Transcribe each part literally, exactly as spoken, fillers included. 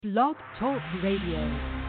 Blog Talk Radio.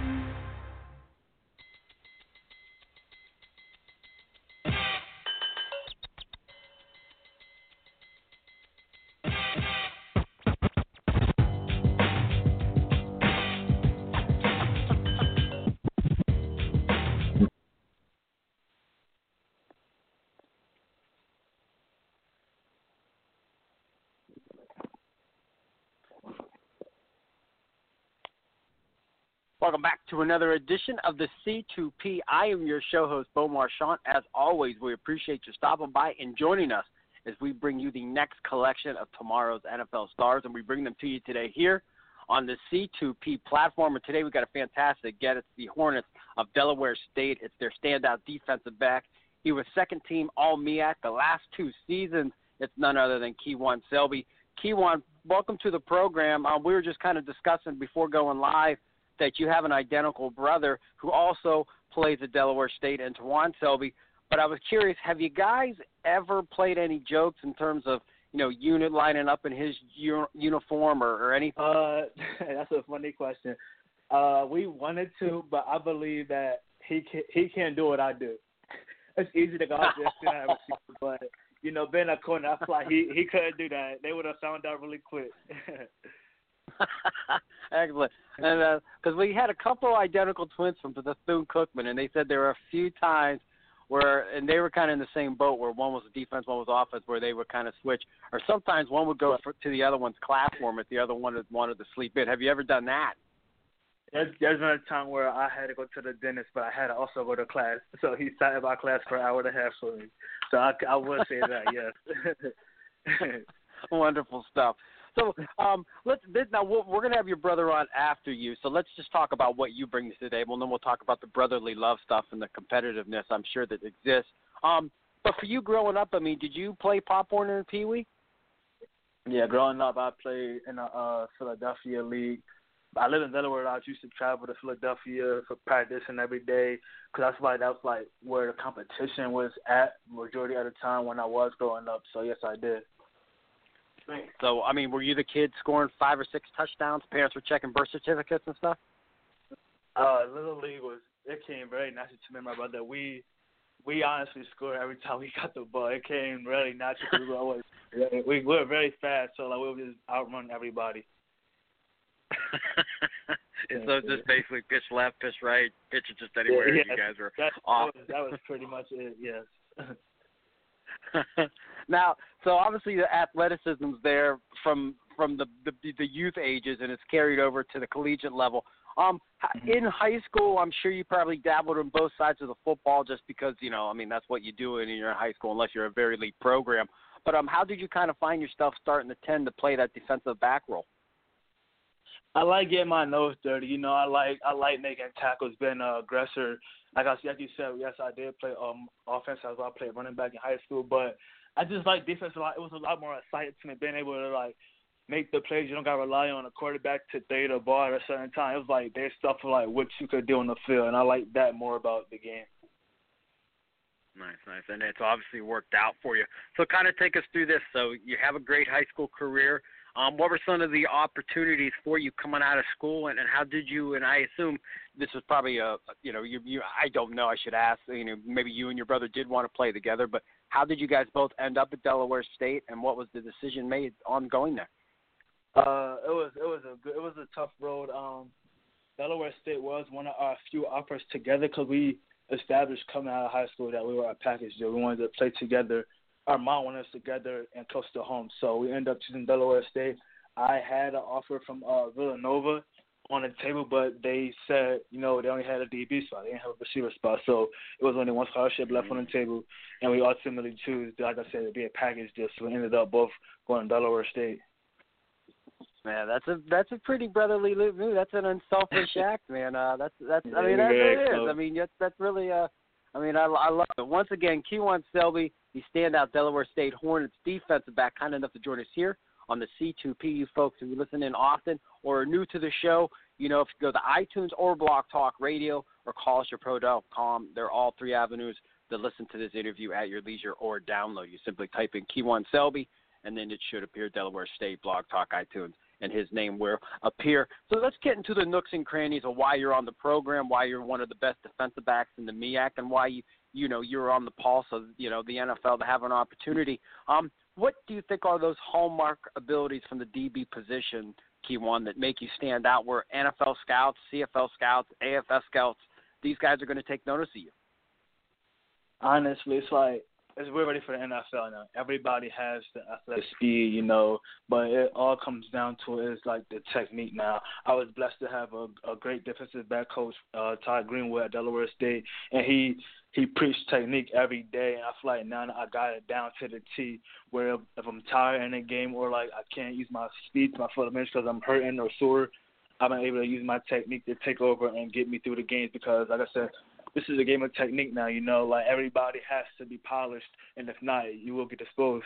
Welcome back to another edition of the C two P. I am your show host, Beau Marchant. As always, we appreciate you stopping by and joining us as we bring you the next collection of tomorrow's N F L stars, and we bring them to you today here on the C two P platform. And today we've got a fantastic get. It's the Hornets of Delaware State. It's their standout defensive back. He was second-team All-M E A C the last two seasons. It's none other than Kewan Selby. Kewan, welcome to the program. Um, we were just kind of discussing before going live that you have an identical brother who also plays at Delaware State, and Kewan Selby. But I was curious, have you guys ever played any jokes in terms of, you know, unit lining up in his u- uniform or, or anything? Uh, that's a funny question. Uh, we wanted to, but I believe that he can, he can't do what I do. It's easy to go out there and have a secret, but, you know, being a corner, I feel like he, he couldn't do that. They would have found out really quick. Excellent. And because uh, we had a couple identical twins from Bethune-Cookman, and they said there were a few times where, and they were kind of in the same boat, where one was defense, one was offense, where they would kind of switch. Or sometimes one would go for, to the other one's classroom if the other one wanted to sleep in. Have you ever done that? There's, there's been a time where I had to go to the dentist, but I had to also go to class. So he sat in my class for an hour and a half for me. So I, I would say that, yes. Wonderful stuff. So um, let's this, now we're, we're going to have your brother on after you. So let's just talk about what you bring to the table, and then we'll talk about the brotherly love stuff and the competitiveness I'm sure that exists. Um, but for you growing up, I mean, did you play Pop Warner and Pee Wee? Yeah, growing up, I played in the uh, Philadelphia League. I live in Delaware. I used to travel to Philadelphia for practice and every day because that's like that was like where the competition was at majority of the time when I was growing up. So yes, I did. So, I mean, were you the kid scoring five or six touchdowns? Parents were checking birth certificates and stuff? Uh, Little League was, it came very naturally to me and my brother. We we honestly scored every time we got the ball. It came really naturally. We were always, we, we were very fast, so like we would just outrun everybody. So it's just basically pitch left, pitch right, pitch it just anywhere. Yeah, you guys were that, off. That was, that was pretty much it, yes. Now, so obviously the athleticism's there from from the, the the youth ages, and it's carried over to the collegiate level. Um, mm-hmm. In high school, I'm sure you probably dabbled in both sides of the football, just because you know, I mean, that's what you do in your high school, unless you're a very elite program. But um, how did you kind of find yourself starting to tend to play that defensive back role? I like getting my nose dirty. You know, I like I like making tackles, being an aggressor. Like I like you said, yes, I did play um offense as well. I played running back in high school, but I just like defense a lot. It was a lot more exciting to me, being able to like make the plays. You don't got to rely on a quarterback to throw the ball at a certain time. It was like there's stuff like what you could do on the field, and I like that more about the game. Nice, nice, and it's obviously worked out for you. So kind of take us through this. So you have a great high school career. Um, what were some of the opportunities for you coming out of school, and, and how did you? And I assume this was probably a, you know, you, you. I don't know. I should ask. You know, maybe you and your brother did want to play together, but how did you guys both end up at Delaware State, and what was the decision made on going there? Uh, it was it was a good, it was a tough road. Um, Delaware State was one of our few offers together because we established coming out of high school that we were a package deal. We wanted to play together. Our mom wanted us together and close to home, so we ended up choosing Delaware State. I had an offer from uh, Villanova on the table, but they said, you know, they only had a D B spot. They didn't have a receiver spot, so it was only one scholarship left on the table, and we ultimately chose, like I said, to be a package deal, so we ended up both going to Delaware State. Man, that's a that's a pretty brotherly move. That's an unselfish act, man. Uh, that's that's. I mean, that's what it is. I mean, that's that's really. Uh, I mean, I, I love it. Once again, Kewan Selby, the standout Delaware State Hornets defensive back, kind enough to join us here on the C two P. You folks who listen in often or are new to the show, you know, if you go to iTunes or Blog Talk Radio or call us your pro dot com, they're all three avenues to listen to this interview at your leisure or download. You simply type in Kewan Selby, and then it should appear Delaware State, Blog Talk, iTunes. and his name will appear. So let's get into the nooks and crannies of why you're on the program, why you're one of the best defensive backs in the M E A C, and why you, you know, you're on the pulse of, you know, the N F L to have an opportunity. Um, what do you think are those hallmark abilities from the D B position, Key One, that make you stand out where N F L scouts, C F L scouts, A F S scouts, these guys are going to take notice of you? Honestly, it's like, it's, we're ready for the N F L now. Everybody has the athletic speed, you know, but it all comes down to is like the technique now. I was blessed to have a, a great defensive back coach, uh, Todd Greenwood at Delaware State, and he he preached technique every day, and I feel like now I got it down to the T, where if, if I'm tired in a game or like I can't use my speed to my fundamentals because I'm hurting or sore, I've been able to use my technique to take over and get me through the games because, like I said, this is a game of technique now, you know. Like, everybody has to be polished, and if not, you will get exposed.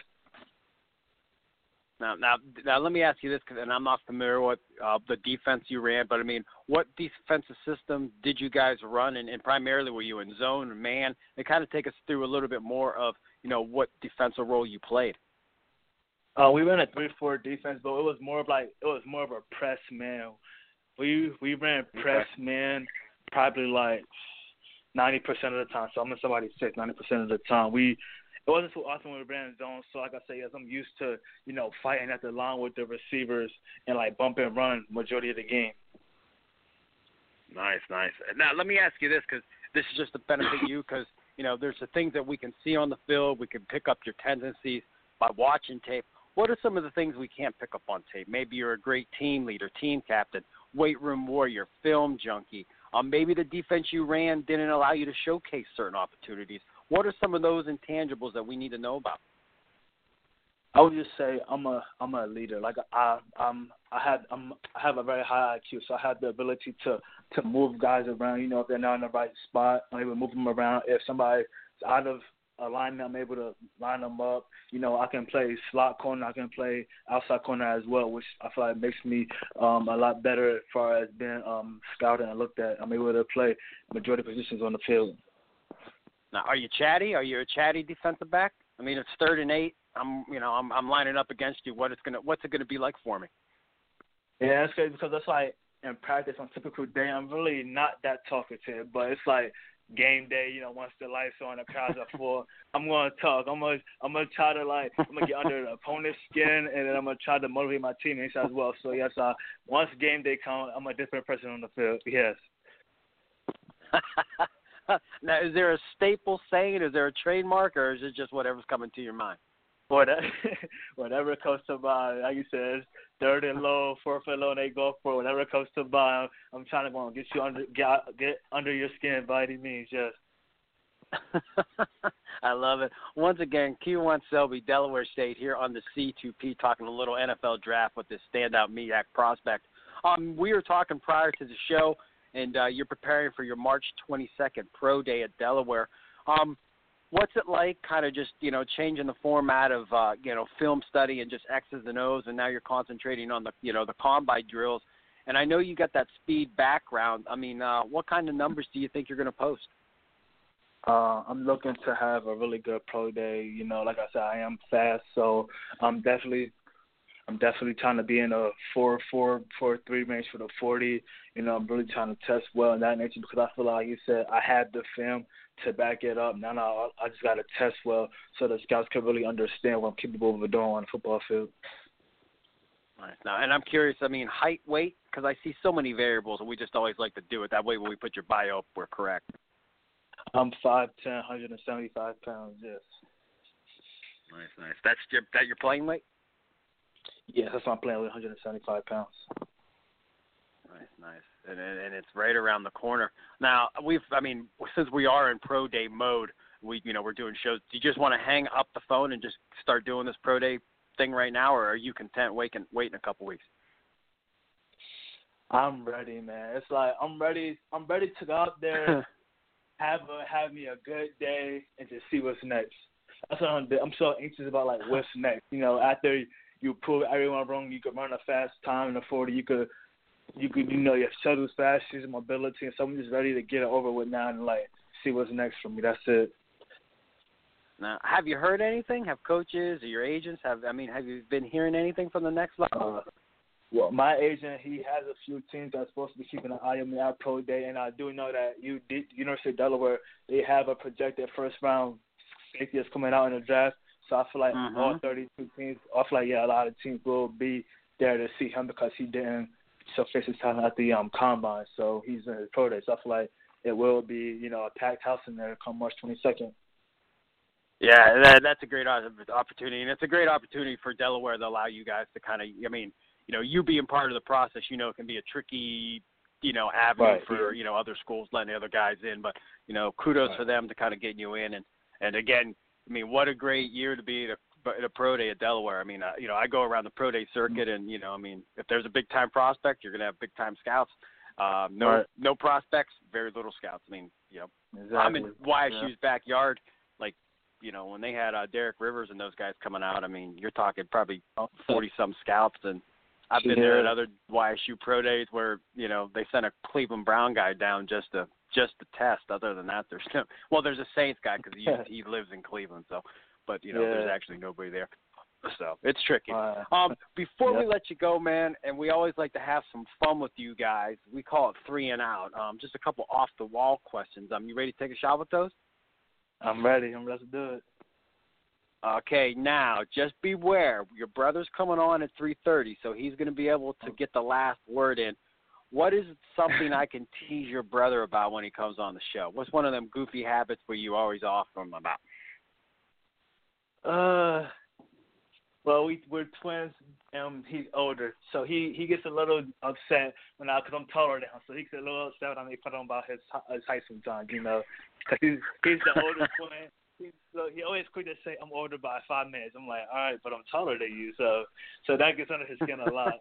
Now, now, now, let me ask you this, cause, and I'm not familiar with uh, the defense you ran, but, I mean, what defensive system did you guys run, and, and primarily were you in zone or man? And kind of take us through a little bit more of, you know, what defensive role you played. Uh, we ran a three four defense, but it was more of like it was more of a press man. We we ran press okay. man probably like ninety percent of the time. So I'm in somebody's six, ninety percent of the time. We it wasn't so often when we ran zone. So like I say, yes, I'm used to, you know, fighting at the line with the receivers and like bump and run majority of the game. Nice, nice. Now let me ask you this, because this is just to benefit you, because you know there's the things that we can see on the field. We can pick up your tendencies by watching tape. What are some of the things we can't pick up on tape? Maybe you're a great team leader, team captain, weight room warrior, film junkie. Um, maybe the defense you ran didn't allow you to showcase certain opportunities. What are some of those intangibles that we need to know about? I would just say I'm a I'm a leader. Like I um I had I'm, I have a very high I Q, so I have the ability to to move guys around. You know, if they're not in the right spot, I'm able to move them around. If somebody's out of alignment, I'm able to line them up. You know, I can play slot corner, I can play outside corner as well, which I feel like makes me um, a lot better as far as being um, scouted and looked at. I'm able to play majority of positions on the field. Now, are you chatty? Are you a chatty defensive back? I mean, it's third and eight. I'm, you know, I'm, I'm lining up against you. What it's gonna, what's it gonna be like for me? Yeah, that's good because that's like in practice on a typical day, I'm really not that talkative, but it's like game day, you know, once the lights are on, the crowds are full, I'm gonna talk. I'm gonna I'm gonna try to like I'm gonna get under the opponent's skin, and then I'm gonna try to motivate my teammates as well. So yes, uh, once game day comes, I'm a different person on the field. Yes. Now, is there a staple saying? Is there a trademark, or is it just whatever's coming to your mind? Whatever, whatever comes to mind. Like you said, third and low, fourth and low, and they go for it. Whatever comes to mind. I'm trying to go and get you under, get, get under your skin by any means. Yes. I love it. Once again, Q one Selby, Delaware State, here on the C two P, talking a little N F L draft with this standout M E A C prospect. Um, we were talking prior to the show, and uh, you're preparing for your March twenty-second pro day at Delaware. Um, What's it like, kind of just, you know, changing the format of, uh, you know, film study and just X's and O's, and now you're concentrating on the, you know, the combine drills. And I know you got that speed background. I mean, uh, what kind of numbers do you think you're going to post? Uh, I'm looking to have a really good pro day. You know, like I said, I am fast, so I'm definitely I'm definitely trying to be in a four four four three range for the forty. You know, I'm really trying to test well in that nature because I feel like you said I had the film to back it up. Now, now I just got to test well so the scouts can really understand what I'm capable of doing on the football field. Nice. Now, and I'm curious, I mean, height, weight, because I see so many variables, and we just always like to do it. That way when we put your bio up, we're correct. I'm five ten, one hundred seventy-five pounds, yes. Nice, nice. That's your, that your playing weight? Yes, that's what I'm playing with, one hundred seventy-five pounds. Nice, nice. And, and it's right around the corner. Now, we've, I mean, since we are in pro day mode, we, you know, we're doing shows. Do you just want to hang up the phone and just start doing this pro day thing right now, or are you content waiting, waiting a couple weeks? I'm ready, man. It's like I'm ready. I'm ready to go out there, have a, have me a good day, and just see what's next. That's what I'm. I'm so anxious about like what's next. You know, after you prove everyone wrong, you could run a fast time in the forty. You could. You could, you know, your shuttle's fast, your mobility, and so I'm just ready to get it over with now and, like, see what's next for me. That's it. Now, have you heard anything? Have coaches or your agents, have, I mean, have you been hearing anything from the next level? Well, my agent, he has a few teams that's supposed to be keeping an eye on me at Pro Day, and I do know that you, University of Delaware, they have a projected first round safety that's coming out in the draft. So I feel like mm-hmm. all thirty-two teams, I feel like, yeah, a lot of teams will be there to see him because he didn't showcase his talent at the um, combine. So he's in the Pro Day. So I feel like it will be, you know, a packed house in there come March twenty-second. Yeah, that, that's a great opportunity, and it's a great opportunity for Delaware to allow you guys to kind of, I mean, you know, you being part of the process, you know, it can be a tricky, you know, avenue right. for, you know, other schools letting the other guys in, but, you know, kudos right. for them to kind of get you in, and, and again, I mean, what a great year to be at a, at a Pro Day at Delaware. I mean, uh, you know, I go around the Pro Day circuit, and, you know, I mean, if there's a big-time prospect, you're going to have big-time scouts. Um, no right. no prospects, very little scouts. I mean, you know, exactly. I'm in Y S U's yeah. backyard, like, you know, when they had uh, Derek Rivers and those guys coming out, I mean, you're talking probably forty-some scouts, and I've been yeah. there at other Y S U Pro Days where, you know, they sent a Cleveland Brown guy down just to just to test. Other than that, there's no – well, there's a Saints guy because he, he lives in Cleveland, so – but, you know, yeah. there's actually nobody there. So it's tricky. Uh, um, before yep. we let you go, man, and we always like to have some fun with you guys, we call it three and out. Um, just a couple off-the-wall questions. Um, you ready to take a shot with those? I'm ready. I'm ready to do it. Okay, now, just beware. Your brother's coming on at three thirty, so he's going to be able to get the last word in. What is something I can tease your brother about when he comes on the show? What's one of them goofy habits where you always offer him about? Uh, well, we, we're twins, and he's older, so he, he gets a little upset when I, because I'm taller than him, so he gets a little upset when I make fun of him about his, his height sometimes, you know, because he's, he's the oldest twin. He, so he always quick to say, I'm older by five minutes. I'm like, all right, but I'm taller than you. So so that gets under his skin a lot.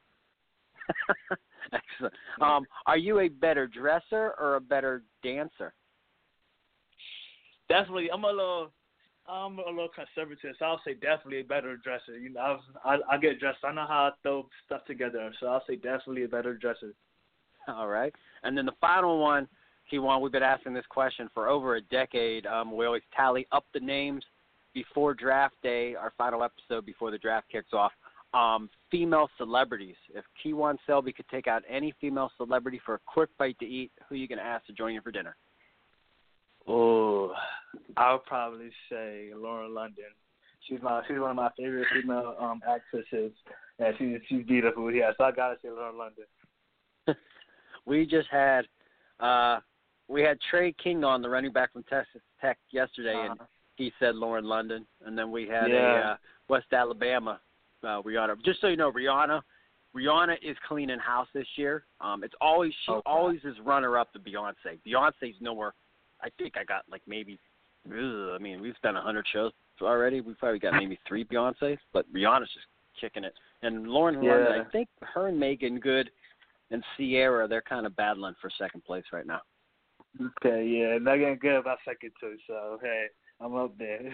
Excellent. Um, are you a better dresser or a better dancer? Definitely. I'm a little I'm a little conservative, so I'll say definitely a better dresser. You know, I, I, I get dressed. I know how to throw stuff together, so I'll say definitely a better dresser. All right. And then the final one, Kewan, we've been asking this question for over a decade. Um, we always tally up the names before draft day, our final episode before the draft kicks off. Um, female celebrities. If Kewan Selby could take out any female celebrity for a quick bite to eat, who are you going to ask to join you for dinner? Oh, I would probably say Lauren London. She's my she's one of my favorite female um, actresses, and she's she's beautiful. Yeah, so I gotta say Lauren London. We just had. Uh, We had Trey King on, the running back from Texas Tech, yesterday, uh-huh. and he said Lauren London. And then we had yeah. a uh, West Alabama, uh, Rihanna. Just so you know, Rihanna, Rihanna is cleaning house this year. Um, it's always she okay. always is runner-up to Beyonce. Beyonce's nowhere. I think I got like maybe. Ugh, I mean, we've done a hundred shows already. We've probably got maybe three Beyoncés, but Rihanna's just kicking it. And Lauren yeah. London, I think her and Megan Good and Ciara, they're kind of battling for second place right now. Okay, yeah, Megan Good about second too, so hey, I'm up there.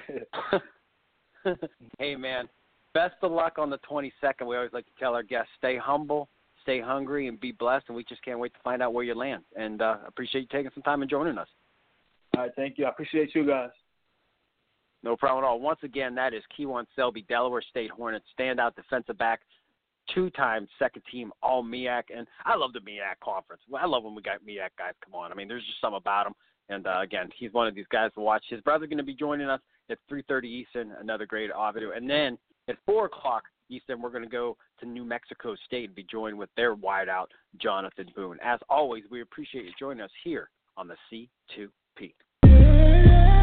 Hey man, best of luck on the twenty-second. We always like to tell our guests, stay humble, stay hungry, and be blessed, and we just can't wait to find out where you land. And uh, appreciate you taking some time and joining us. All right, thank you. I appreciate you guys. No problem at all. Once again, that is Kewan Selby, Delaware State Hornets, standout defensive back, two-time second-team All-M E A C, and I love the M E A C conference. I love when we got M E A C guys come on. I mean, there's just something about him. And, uh, again, he's one of these guys to watch. His brother's going to be joining us at three thirty Eastern, another great video. And then at four o'clock Eastern, we're going to go to New Mexico State and be joined with their wideout, Jonathan Boone. As always, we appreciate you joining us here on the C two P.